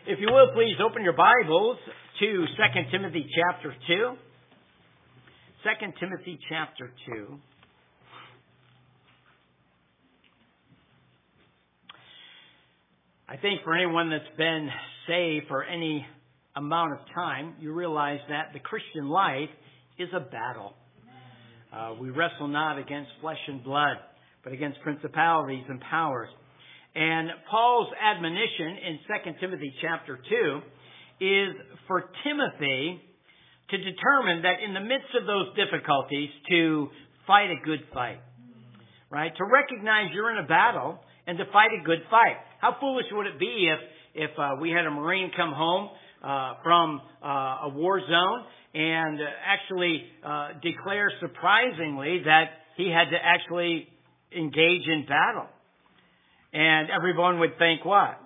If you will, please open your Bibles to 2 Timothy chapter 2. 2 Timothy chapter 2. I think for anyone that's been saved for any amount of time, you realize that the Christian life is a battle. We wrestle not against flesh and blood, but against principalities and powers. And Paul's admonition in 2 Timothy chapter 2 is for Timothy to determine that in the midst of those difficulties to fight a good fight. Right? To recognize you're in a battle and to fight a good fight. How foolish would it be if we had a Marine come home from a war zone and actually declare surprisingly that he had to actually engage in battle? And everyone would think, what?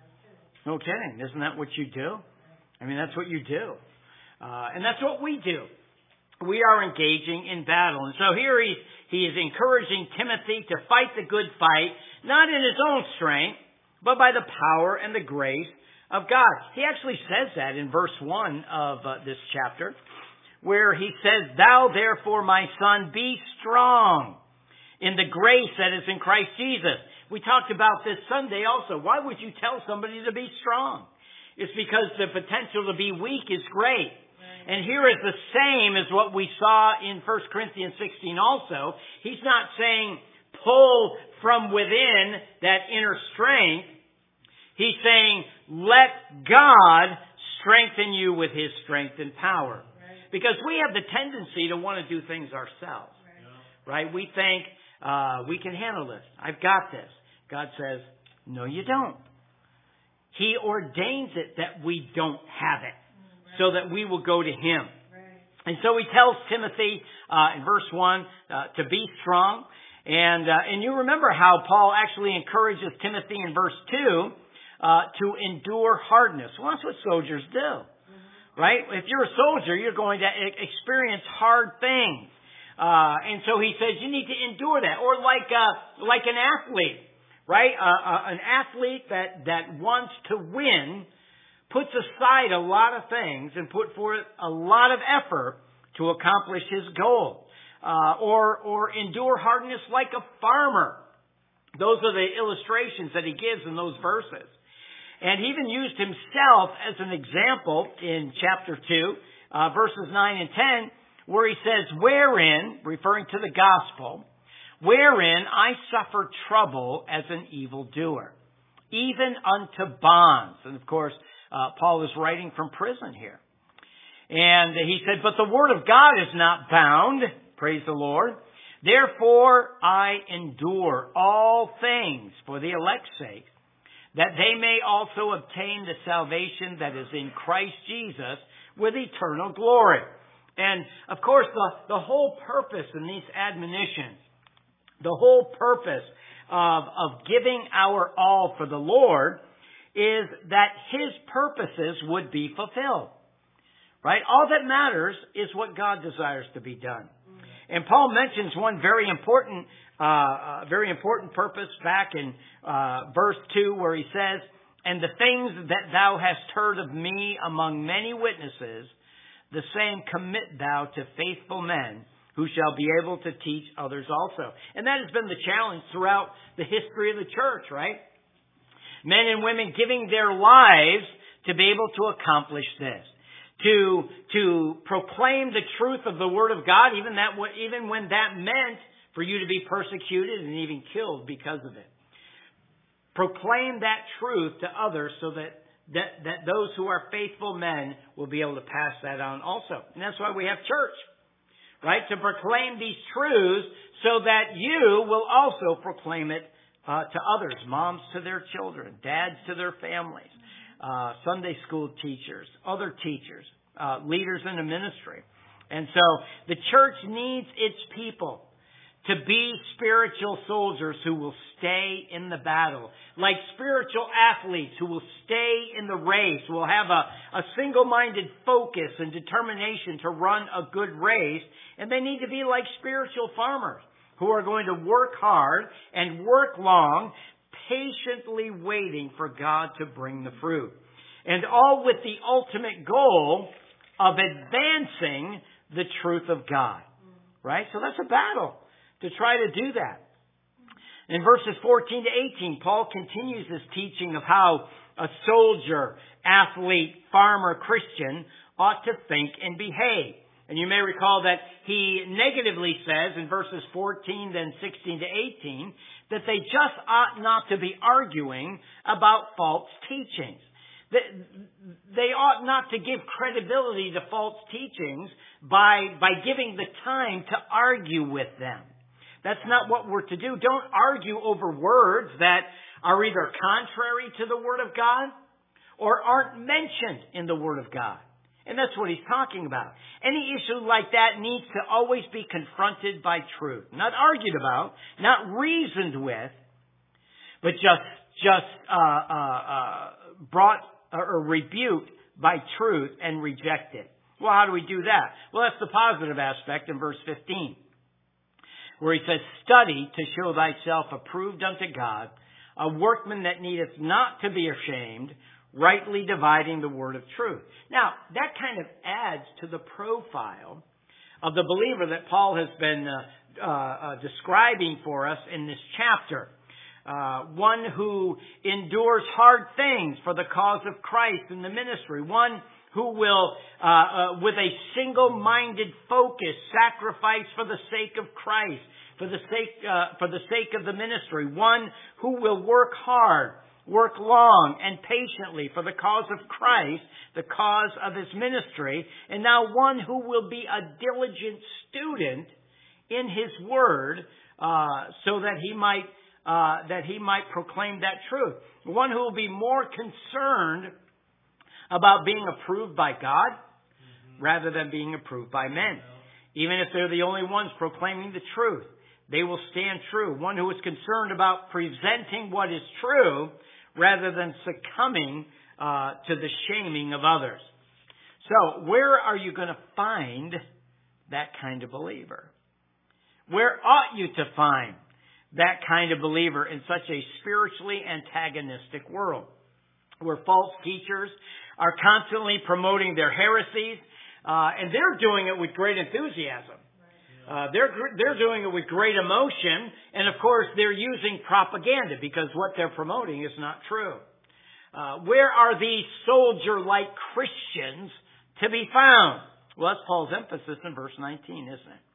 No kidding. Isn't that what you do? I mean, that's what you do. And that's what we do. We are engaging in battle. And so here he is encouraging Timothy to fight the good fight, not in his own strength, but by the power and the grace of God. He actually says that in verse 1 of this chapter, where he says, "Thou therefore, my son, be strong in the grace that is in Christ Jesus." We talked about this Sunday also. Why would you tell somebody to be strong? It's because the potential to be weak is great. And here is the same as what we saw in 1 Corinthians 16 also. He's not saying pull from within that inner strength. He's saying let God strengthen you with His strength and power. Because we have the tendency to want to do things ourselves. Right? We think we can handle this. I've got this. God says, no, you don't. He ordains it that we don't have it so that we will go to Him. And so he tells Timothy in verse 1 to be strong. And you remember how Paul actually encourages Timothy in verse 2 to endure hardness. Well, that's what soldiers do. Right? If you're a soldier, you're going to experience hard things. And so he says you need to endure that. Or like an athlete, right? An athlete that wants to win puts aside a lot of things and put forth a lot of effort to accomplish his goal. Or endure hardness like a farmer. Those are the illustrations that he gives in those verses. And he even used himself as an example in chapter 2, verses 9 and 10, where he says, wherein, referring to the gospel, wherein I suffer trouble as an evildoer, even unto bonds. And of course, Paul is writing from prison here. And he said, but the word of God is not bound, praise the Lord. Therefore I endure all things for the elect's sake, that they may also obtain the salvation that is in Christ Jesus with eternal glory. And, of course, the whole purpose in these admonitions, the whole purpose of giving our all for the Lord is that His purposes would be fulfilled. Right? All that matters is what God desires to be done. And Paul mentions one very important purpose back in verse 2 where he says, and the things that thou hast heard of me among many witnesses, the same commit thou to faithful men who shall be able to teach others also. And that has been the challenge throughout the history of the church, right? Men and women giving their lives to be able to accomplish this. To proclaim the truth of the Word of God, even when that meant for you to be persecuted and even killed because of it. Proclaim that truth to others so that those who are faithful men will be able to pass that on also. And that's why we have church, right? To proclaim these truths so that you will also proclaim it to others. Moms to their children, dads to their families, Sunday school teachers, other teachers, leaders in the ministry. And so the church needs its people to be spiritual soldiers who will stay in the battle. Like spiritual athletes who will stay in the race, who will have a single-minded focus and determination to run a good race. And they need to be like spiritual farmers who are going to work hard and work long, patiently waiting for God to bring the fruit. And all with the ultimate goal of advancing the truth of God. Right? So that's a battle to try to do that. In verses 14 to 18, Paul continues this teaching of how a soldier, athlete, farmer, Christian ought to think and behave. And you may recall that he negatively says in verses 14, then 16 to 18, that they just ought not to be arguing about false teachings. They ought not to give credibility to false teachings by giving the time to argue with them. That's not what we're to do. Don't argue over words that are either contrary to the Word of God or aren't mentioned in the Word of God. And that's what he's talking about. Any issue like that needs to always be confronted by truth. Not argued about, not reasoned with, but just brought or rebuked by truth and rejected. Well, how do we do that? Well, that's the positive aspect in verse 15, where he says, "Study to show thyself approved unto God, a workman that needeth not to be ashamed, rightly dividing the word of truth." Now, that kind of adds to the profile of the believer that Paul has been describing for us in this chapter. One who endures hard things for the cause of Christ in the ministry. One who will, with a single-minded focus, sacrifice for the sake of Christ, for the sake of the ministry. One who will work hard, work long and patiently for the cause of Christ, the cause of his ministry. And now one who will be a diligent student in his word, so that he might proclaim that truth. One who will be more concerned about being approved by God rather than being approved by men. Even if they're the only ones proclaiming the truth, they will stand true. One who is concerned about presenting what is true rather than succumbing to the shaming of others. So, where are you going to find that kind of believer? Where ought you to find that kind of believer in such a spiritually antagonistic world, where false teachers are constantly promoting their heresies, and they're doing it with great enthusiasm. They're doing it with great emotion, and of course they're using propaganda because what they're promoting is not true. Where are these soldier-like Christians to be found? Well, that's Paul's emphasis in verse 19, isn't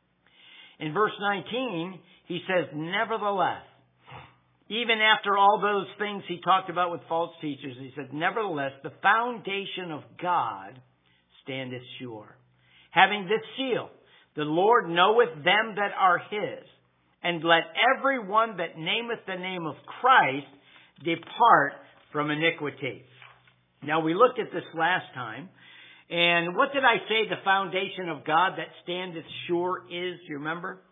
it? In verse 19, he says, "Nevertheless," even after all those things he talked about with false teachers, he said, "Nevertheless, the foundation of God standeth sure, having this seal, the Lord knoweth them that are his, and let every one that nameth the name of Christ depart from iniquity." Now, we looked at this last time, and what did I say the foundation of God that standeth sure is? Do you remember?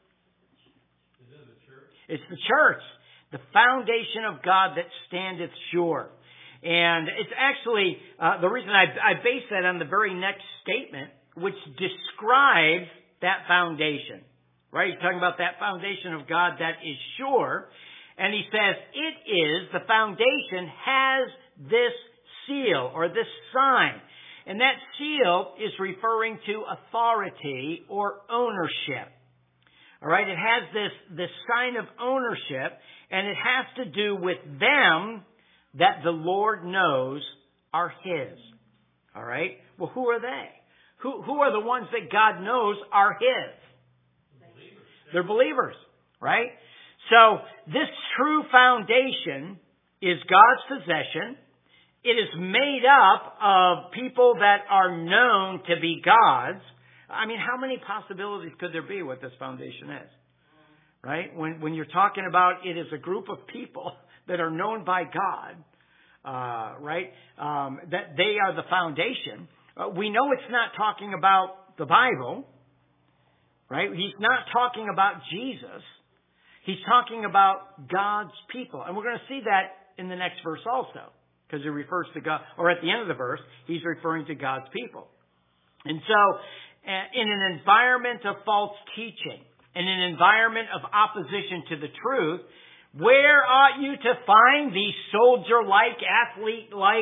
It's the church. The foundation of God that standeth sure. And it's actually, the reason I base that on the very next statement, which describes that foundation. Right? He's talking about that foundation of God that is sure. And he says, it is, the foundation has this seal or this sign. And that seal is referring to authority or ownership. All right? It has this sign of ownership, and it has to do with them that the Lord knows are his. All right? Well, who are they? Who are the ones that God knows are his? Believers. They're believers, right? So this true foundation is God's possession. It is made up of people that are known to be God's. I mean, how many possibilities could there be what this foundation is? Right? When you're talking about it is a group of people that are known by God, right? That they are the foundation. We know it's not talking about the Bible, right? He's not talking about Jesus. He's talking about God's people. And we're going to see that in the next verse also, because he refers to God, or at the end of the verse, he's referring to God's people. And so, in an environment of false teaching, in an environment of opposition to the truth, where ought you to find these soldier-like, athlete-like,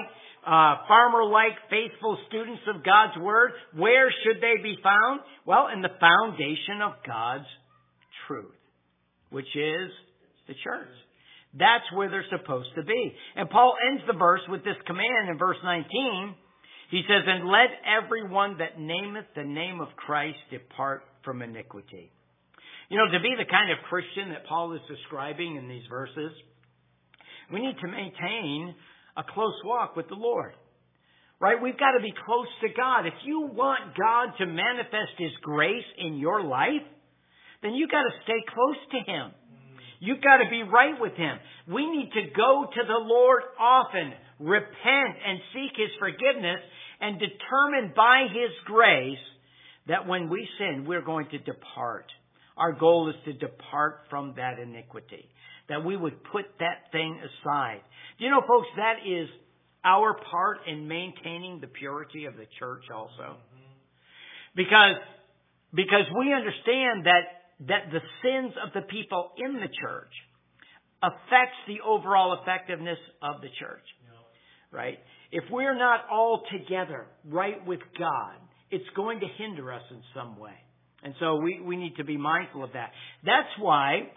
farmer-like, faithful students of God's Word, where should they be found? Well, in the foundation of God's truth, which is the church. That's where they're supposed to be. And Paul ends the verse with this command in verse 19. He says, "And let everyone that nameth the name of Christ depart from iniquity." You know, to be the kind of Christian that Paul is describing in these verses, we need to maintain a close walk with the Lord. Right? We've got to be close to God. If you want God to manifest His grace in your life, then you've got to stay close to Him. You've got to be right with Him. We need to go to the Lord often, repent and seek His forgiveness, and determine by His grace that when we sin, we're going to depart. Our goal is to depart from that iniquity, that we would put that thing aside. Do you know, folks, that is our part in maintaining the purity of the church also. Because we understand that the sins of the people in the church affects the overall effectiveness of the church. Right? If we're not all together right with God, it's going to hinder us in some way. And so we need to be mindful of that. That's why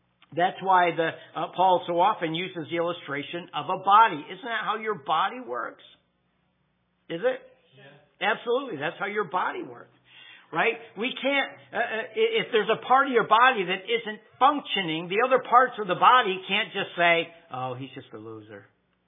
Paul so often uses the illustration of a body. Isn't that how your body works? Is it? Yeah. Absolutely. That's how your body works. Right? We can't, if there's a part of your body that isn't functioning, the other parts of the body can't just say, "Oh, he's just a loser.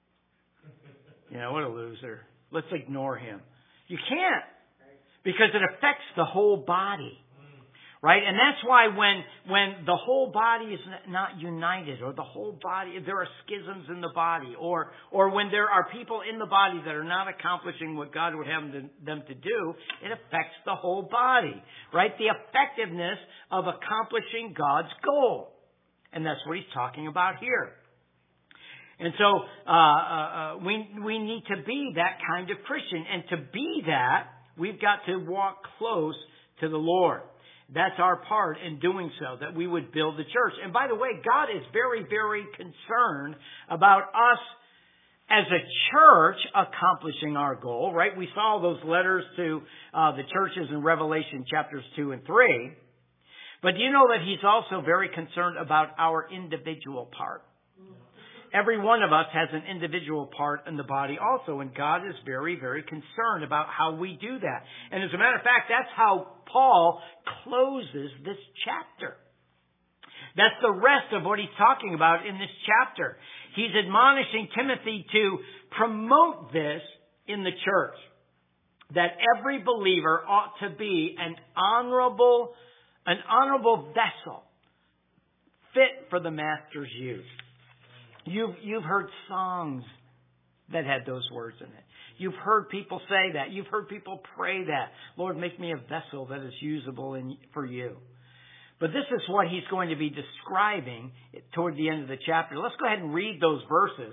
You know, what a loser. Let's ignore him." You can't. Because it affects the whole body. Right? And that's why when the whole body is not united, or the whole body, there are schisms in the body, or when there are people in the body that are not accomplishing what God would have them to do, it affects the whole body. Right? The effectiveness of accomplishing God's goal. And that's what he's talking about here. And so we need to be that kind of Christian. And to be that, we've got to walk close to the Lord. That's our part in doing so, that we would build the church. And by the way, God is very, very concerned about us as a church accomplishing our goal, right? We saw those letters to the churches in Revelation chapters 2 and 3. But do you know that He's also very concerned about our individual part? Every one of us has an individual part in the body also, and God is very, very concerned about how we do that. And as a matter of fact, that's how Paul closes this chapter. That's the rest of what he's talking about in this chapter. He's admonishing Timothy to promote this in the church, that every believer ought to be an honorable vessel, fit for the master's use. You've heard songs that had those words in it. You've heard people say that. You've heard people pray that. "Lord, make me a vessel that is usable for you." But this is what he's going to be describing toward the end of the chapter. Let's go ahead and read those verses.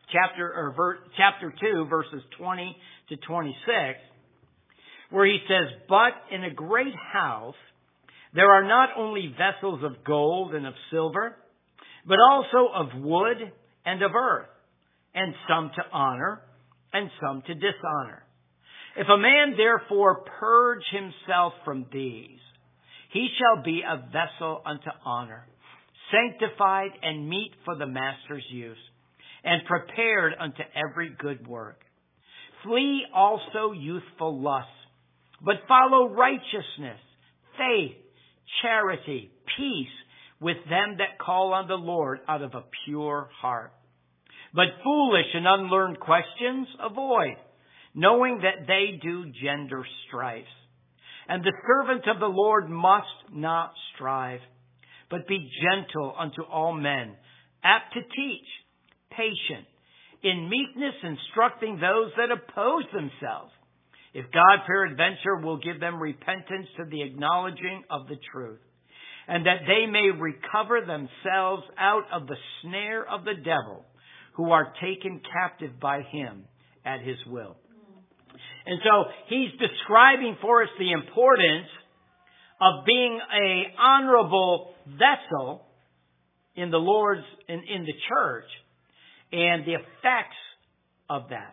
Chapter 2, verses 20 to 26, where he says, "But in a great house there are not only vessels of gold and of silver, but also of wood and of earth, and some to honor, and some to dishonor. If a man therefore purge himself from these, he shall be a vessel unto honor, sanctified and meet for the master's use, and prepared unto every good work. Flee also youthful lusts, but follow righteousness, faith, charity, peace, with them that call on the Lord out of a pure heart. But foolish and unlearned questions avoid, knowing that they do gender strifes. And the servant of the Lord must not strive, but be gentle unto all men, apt to teach, patient, in meekness instructing those that oppose themselves, if God peradventure will give them repentance to the acknowledging of the truth, and that they may recover themselves out of the snare of the devil, who are taken captive by him at his will." And so he's describing for us the importance of being an honorable vessel in the Lord's in the church, and the effects of that.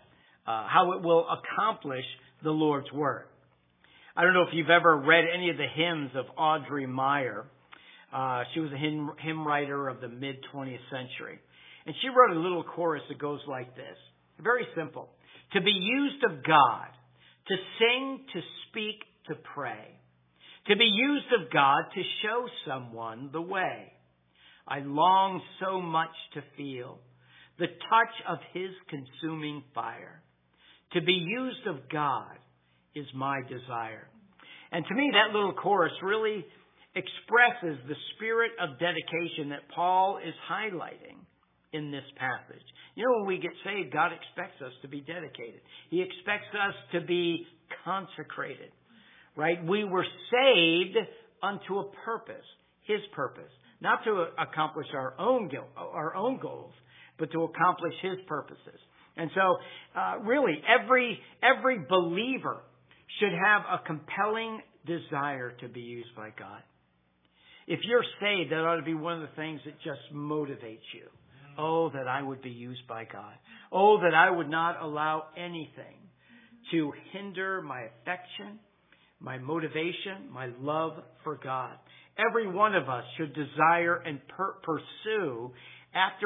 how it will accomplish the Lord's work. I don't know if you've ever read any of the hymns of Audrey Meyer. She was a hymn writer of the mid-20th century. And she wrote a little chorus that goes like this. Very simple. To be used of God, to sing, to speak, to pray. To be used of God to show someone the way. I long so much to feel the touch of His consuming fire. To be used of God is my desire. And to me, that little chorus really expresses the spirit of dedication that Paul is highlighting in this passage. You know, when we get saved, God expects us to be dedicated. He expects us to be consecrated, right? We were saved unto a purpose, His purpose, not to accomplish our own goals, but to accomplish His purposes. And so, really, every believer should have a compelling desire to be used by God. If you're saved, that ought to be one of the things that just motivates you. Oh, that I would be used by God. Oh, that I would not allow anything to hinder my affection, my motivation, my love for God. Every one of us should desire and pursue after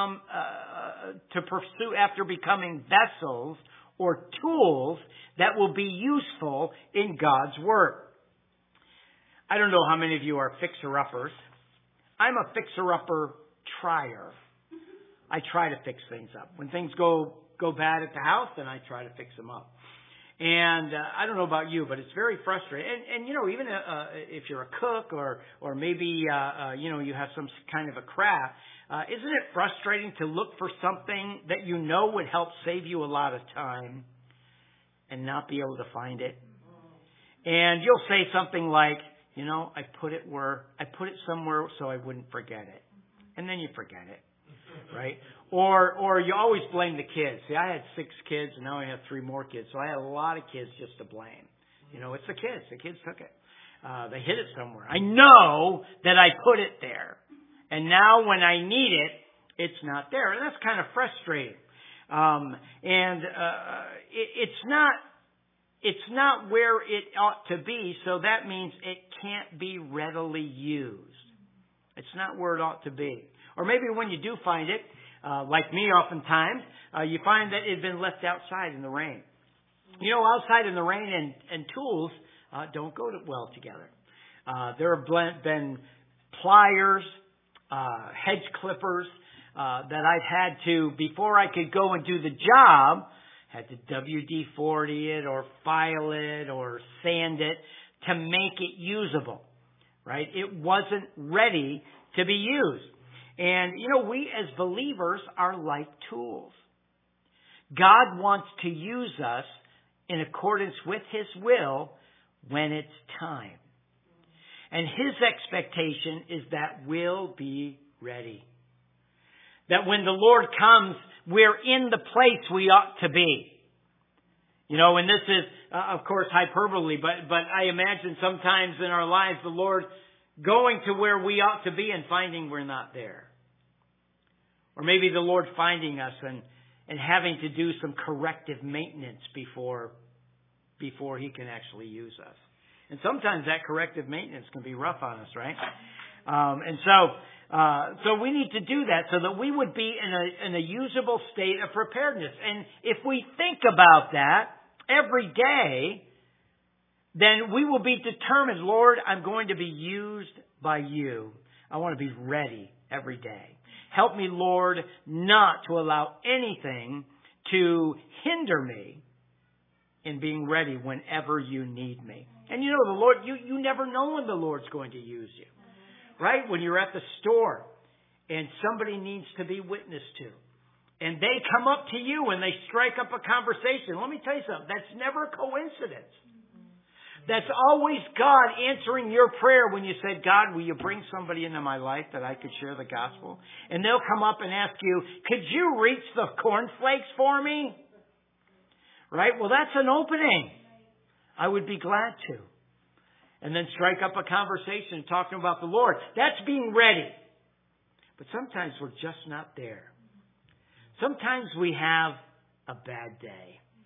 becoming vessels or tools that will be useful in God's work. I don't know how many of you are fixer-uppers. I'm a fixer-upper trier. I try to fix things up. When things go bad at the house, then I try to fix them up. And I don't know about you, but it's very frustrating. And you know, even if you're a cook or maybe you have some kind of a craft, isn't it frustrating to look for something that you know would help save you a lot of time and not be able to find it? And you'll say something like, you know, I put it somewhere so I wouldn't forget it. And then you forget it. Right? Or you always blame the kids. See, I had 6 kids and now I have 3 more kids. So I had a lot of kids just to blame. You know, it's the kids. The kids took it. They hid it somewhere. I know that I put it there. And now when I need it, it's not there. And that's kind of frustrating. It's not where it ought to be. So that means it can't be readily used. It's not where it ought to be. Or maybe when you do find it, like me oftentimes, you find that it had been left outside in the rain. You know, outside in the rain and tools don't go well together. There have been pliers, hedge clippers that I've had to, before I could go and do the job, had to WD-40 it or file it or sand it to make it usable. Right? It wasn't ready to be used. And, you know, we as believers are like tools. God wants to use us in accordance with His will when it's time. And His expectation is that we'll be ready. That when the Lord comes, we're in the place we ought to be. You know, and this is, of course, hyperbole, but I imagine sometimes in our lives the Lord going to where we ought to be and finding we're not there. Or maybe the Lord finding us and having to do some corrective maintenance before He can actually use us. And sometimes that corrective maintenance can be rough on us, right? So we need to do that so that we would be in a usable state of preparedness. And if we think about that every day, then we will be determined, Lord, I'm going to be used by You. I want to be ready every day. Help me, Lord, not to allow anything to hinder me in being ready whenever You need me. And you know, the Lord, you never know when the Lord's going to use you. Right? When you're at the store and somebody needs to be witnessed to, and they come up to you and they strike up a conversation. Let me tell you something. That's never a coincidence. That's always God answering your prayer when you said, God, will You bring somebody into my life that I could share the gospel? And they'll come up and ask you, could you reach the cornflakes for me? Right? Well, that's an opening. I would be glad to. And then strike up a conversation talking about the Lord. That's being ready. But sometimes we're just not there. Sometimes we have a bad day.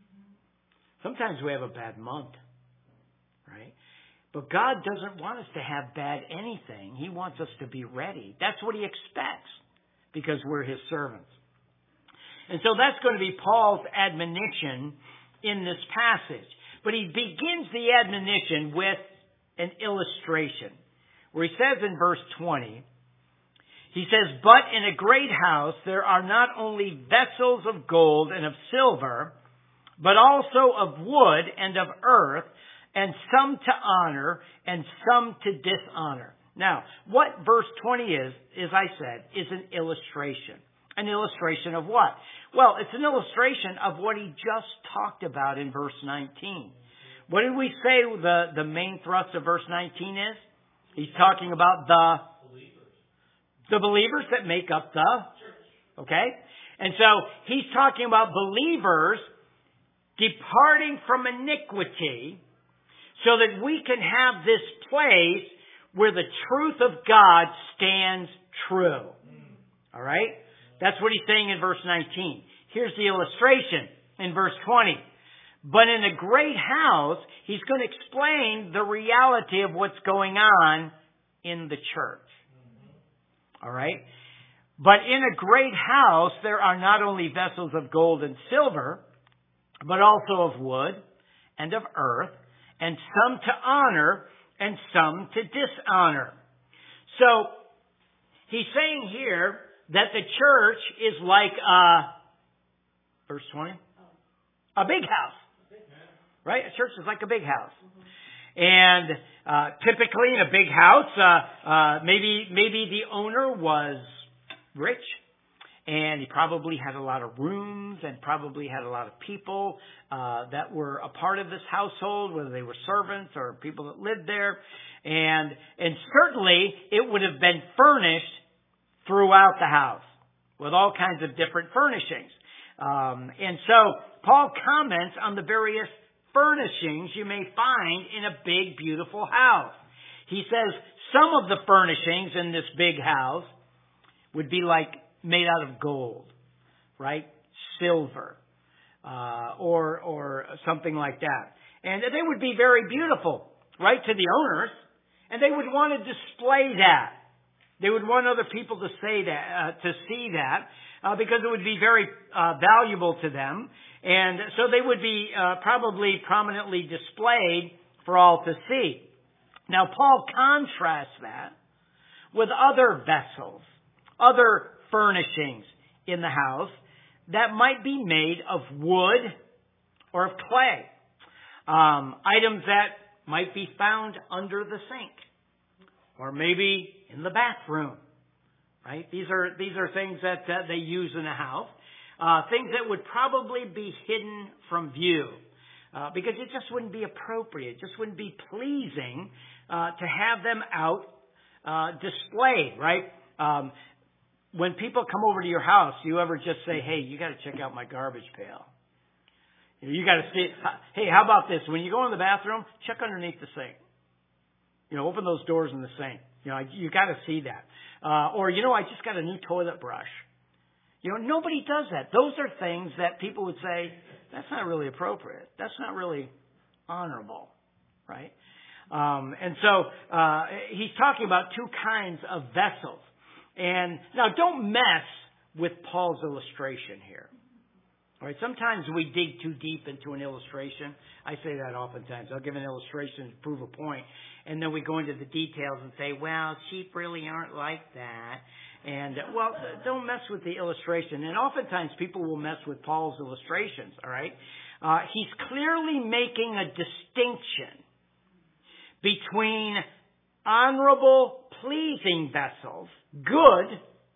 Sometimes we have a bad month, right? But God doesn't want us to have bad anything. He wants us to be ready. That's what He expects because we're His servants. And so that's going to be Paul's admonition in this passage. But he begins the admonition with an illustration where he says in verse 20, he says, "But in a great house there are not only vessels of gold and of silver, but also of wood and of earth, and some to honor and some to dishonor." Now, what verse 20 is, as I said, is an illustration. An illustration of what? Well, it's an illustration of what he just talked about in verse 19. What did we say the main thrust of verse 19 is? He's talking about the believers that make up the church. Okay? And so he's talking about believers departing from iniquity so that we can have this place where the truth of God stands true. All right? That's what he's saying in verse 19. Here's the illustration in verse 20. But in a great house, he's going to explain the reality of what's going on in the church. All right? But in a great house, there are not only vessels of gold and silver, but also of wood and of earth, and some to honor and some to dishonor. So, he's saying here that the church is like verse 20, a big house. Right? A church is like a big house. And typically in a big house, maybe the owner was rich, and he probably had a lot of rooms and probably had a lot of people that were a part of this household, whether they were servants or people that lived there. And certainly it would have been furnished throughout the house with all kinds of different furnishings. And so Paul comments on the various furnishings you may find in a big, beautiful house. He says some of the furnishings in this big house would be like made out of gold, right? Silver, or something like that. And they would be very beautiful, right, to the owners. And they would want to display that. They would want other people to say that, to see that, because it would be very valuable to them. And so they would be probably prominently displayed for all to see. Now, Paul contrasts that with other vessels, other furnishings in the house that might be made of wood or of clay. Items that might be found under the sink or maybe in the bathroom. Right? These are things that they use in a house. Things that would probably be hidden from view. Because it just wouldn't be appropriate. It just wouldn't be pleasing to have them out displayed, right? When people come over to your house, you ever just say, "Hey, you got to check out my garbage pail. You got to see, hey, how about this? When you go in the bathroom, check underneath the sink. Open those doors in the sink. You got to see that. Or I just got a new toilet brush." Nobody does that. Those are things that people would say, that's not really appropriate. That's not really honorable, right? And so he's talking about two kinds of vessels. And now don't mess with Paul's illustration here. All right, sometimes we dig too deep into an illustration. I say that oftentimes. I'll give an illustration to prove a point, and then we go into the details and say, well, sheep really aren't like that. And, well, don't mess with the illustration. And oftentimes people will mess with Paul's illustrations, all right? He's clearly making a distinction between honorable, pleasing vessels, good,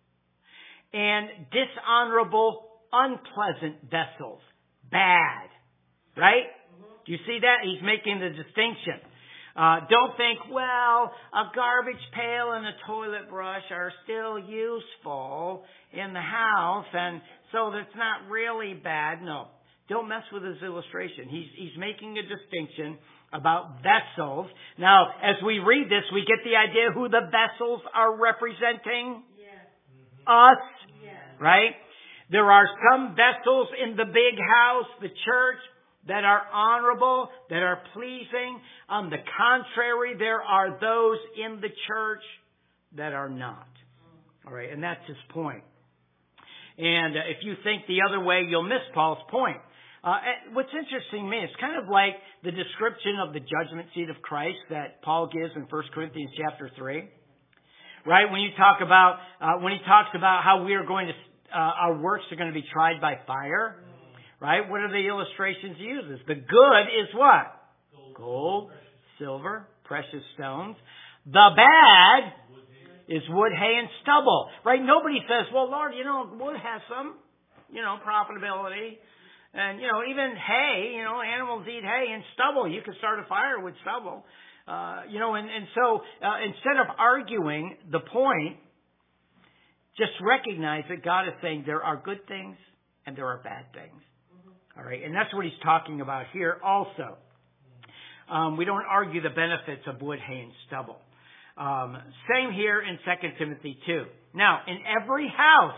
and dishonorable, unpleasant vessels, bad. Right? Do you see that? He's making the distinction. Don't think, well, a garbage pail and a toilet brush are still useful in the house, and so that's not really bad. No. Don't mess with his illustration. He's making a distinction about vessels. Now, as we read this, we get the idea who the vessels are representing. Yes. Us. Yes. Right? There are some vessels in the big house, the church, that are honorable, that are pleasing. On the contrary, there are those in the church that are not. All right, and that's his point. And if you think the other way, you'll miss Paul's point. What's interesting to me, it's kind of like the description of the judgment seat of Christ that Paul gives in 1 Corinthians chapter 3. Right? When he talks about how we are going to, our works are going to be tried by fire. Right? What are the illustrations he uses? The good is what? Gold, silver, precious stones. The bad is wood, hay, and stubble. Right? Nobody says, well, Lord, wood has some, profitability. And, even hay, animals eat hay and stubble. You can start a fire with stubble. So instead of arguing the point, just recognize that God is saying there are good things and there are bad things. All right. And that's what he's talking about here also. We don't argue the benefits of wood, hay, and stubble. Same here in 2 Timothy 2. Now, in every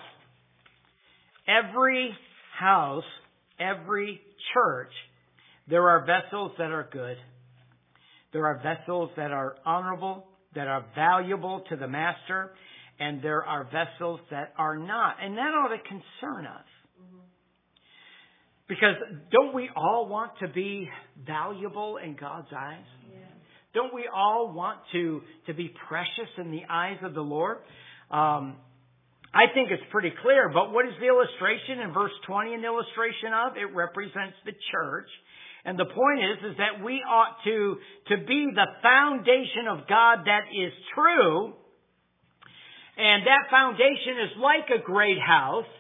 house, every church, there are vessels that are good. There are vessels that are honorable, that are valuable to the master, and there are vessels that are not. And that ought to concern us. Because don't we all want to be valuable in God's eyes? Yeah. Don't we all want to be precious in the eyes of the Lord? I think it's pretty clear, but what is the illustration in verse 20 an illustration of? It represents the church. And the point is that we ought to be the foundation of God that is true. And that foundation is like a great house.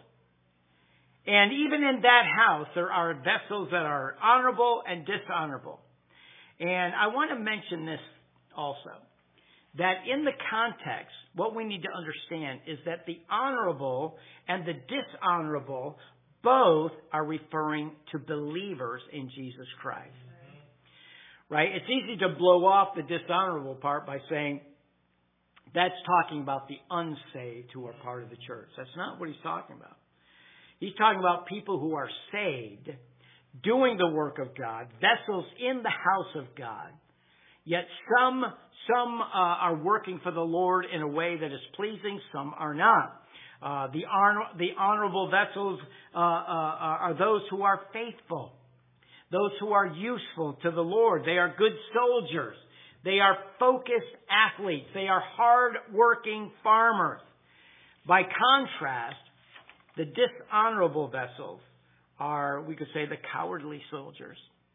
And even in that house, there are vessels that are honorable and dishonorable. And I want to mention this also, that in the context, what we need to understand is that the honorable and the dishonorable both are referring to believers in Jesus Christ. Right? It's easy to blow off the dishonorable part by saying that's talking about the unsaved who are part of the church. That's not what he's talking about. He's talking about people who are saved, doing the work of God, vessels in the house of God. Yet some are working for the Lord in a way that is pleasing, some are not. The honorable vessels are those who are faithful, those who are useful to the Lord. They are good soldiers. They are focused athletes. They are hard-working farmers. By contrast, the dishonorable vessels are, we could say, the cowardly soldiers,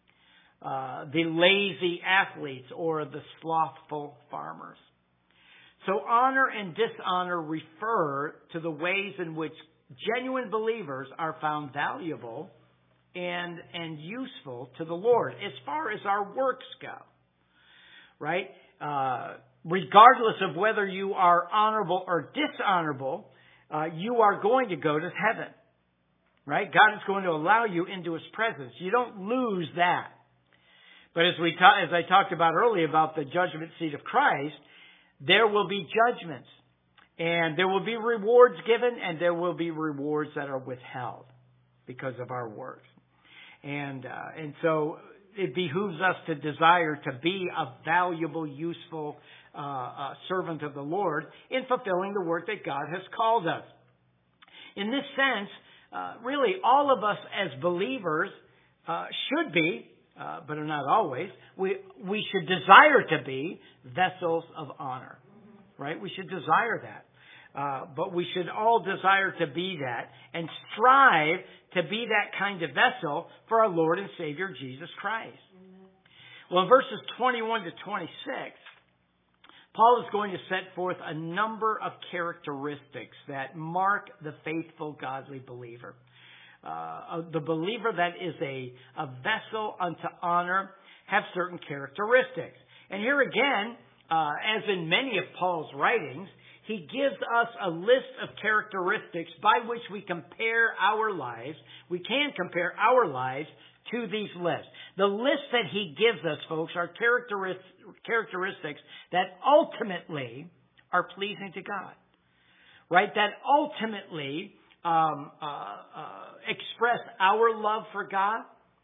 the lazy athletes, or the slothful farmers. So honor and dishonor refer to the ways in which genuine believers are found valuable and useful to the Lord as far as our works go. Right? Regardless of whether you are honorable or dishonorable, you are going to go to heaven. Right? God is going to allow you into His presence. You don't lose that. But as I talked about earlier about the judgment seat of Christ, there will be judgments. And there will be rewards given, and there will be rewards that are withheld because of our works. And so it behooves us to desire to be a valuable, useful servant of the Lord in fulfilling the work that God has called us. In this sense, really all of us as believers should be, but are not always, we should desire to be vessels of honor. Right? We should desire that. But we should all desire to be that and strive to be that kind of vessel for our Lord and Savior Jesus Christ. Amen. Well, in verses 21 to 26, Paul is going to set forth a number of characteristics that mark the faithful, godly believer. The believer that is a vessel unto honor have certain characteristics. And here again, as in many of Paul's writings, he gives us a list of characteristics by which we compare our lives. We can compare our lives to these lists. The list that he gives us, folks, are characteristics that ultimately are pleasing to God. Right? That ultimately express our love for God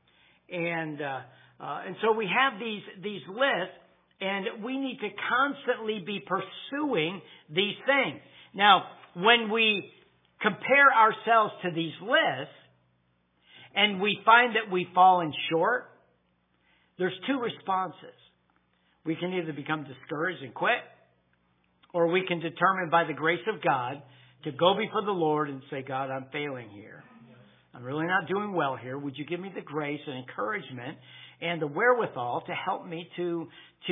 And so we have these lists, and we need to constantly be pursuing these things. Now, when we compare ourselves to these lists, and we find that we've fallen short, there's two responses. We can either become discouraged and quit, or we can determine by the grace of God to go before the Lord and say, God, I'm failing here. I'm really not doing well here. Would you give me the grace and encouragement and the wherewithal to help me to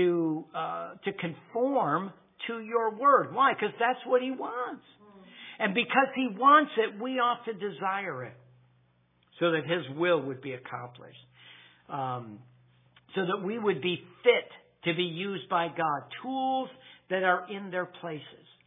conform to your word? Why? Because that's what he wants. And because he wants it, we ought to desire it so that his will would be accomplished. So that we would be fit to be used by God. Tools that are in their places.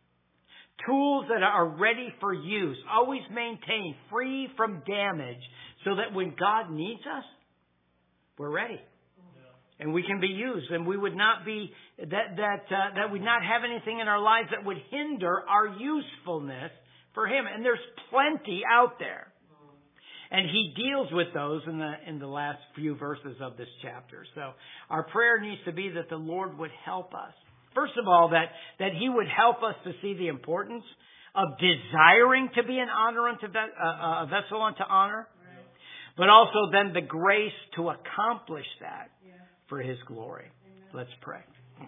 Tools that are ready for use. Always maintained, free from damage, so that when God needs us, we're ready. And we can be used. And we would not be, that would not have anything in our lives that would hinder our usefulness for him. And there's plenty out there. And he deals with those in the last few verses of this chapter. So our prayer needs to be that the Lord would help us. First of all, that he would help us to see the importance of desiring to be an honor unto a vessel unto honor, but also then the grace to accomplish that for his glory. Let's pray.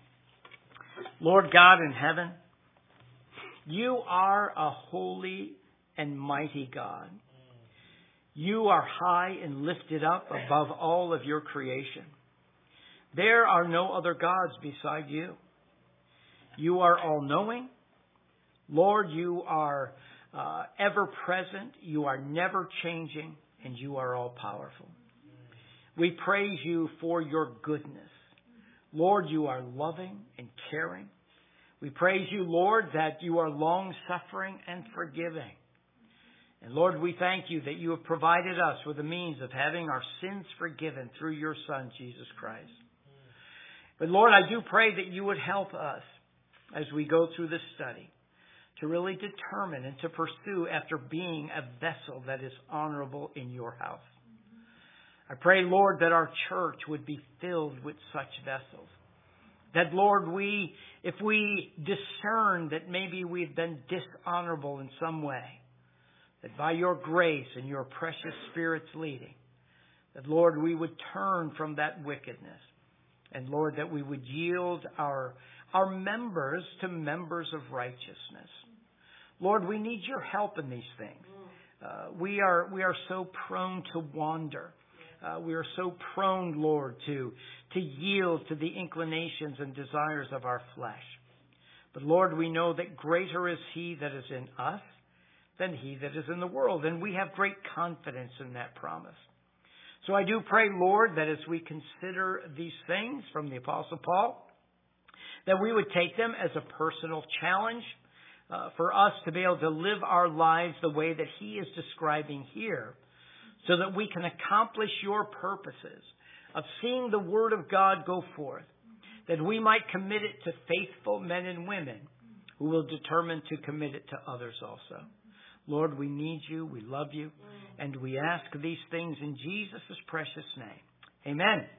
Lord God in heaven, you are a holy and mighty God. You are high and lifted up above all of your creation. There are no other gods beside you. You are all-knowing. Lord, you are ever-present. You are never-changing. And you are all-powerful. We praise you for your goodness. Lord, you are loving and caring. We praise you, Lord, that you are long-suffering and forgiving. And Lord, we thank you that you have provided us with the means of having our sins forgiven through your Son, Jesus Christ. But Lord, I do pray that you would help us as we go through this study to really determine and to pursue after being a vessel that is honorable in your house. I pray, Lord, that our church would be filled with such vessels. That, Lord, if we discern that maybe we've been dishonorable in some way, that by your grace and your precious Spirit's leading, that, Lord, we would turn from that wickedness. And, Lord, that we would yield our members to members of righteousness. Lord, we need your help in these things. We are so prone to wander. We are so prone, Lord, to yield to the inclinations and desires of our flesh. But, Lord, we know that greater is he that is in us than he that is in the world. And we have great confidence in that promise. So I do pray, Lord, that as we consider these things from the Apostle Paul, that we would take them as a personal challenge for us to be able to live our lives the way that he is describing here, so that we can accomplish your purposes of seeing the Word of God go forth, that we might commit it to faithful men and women who will determine to commit it to others also. Lord, we need you, we love you, and we ask these things in Jesus' precious name. Amen.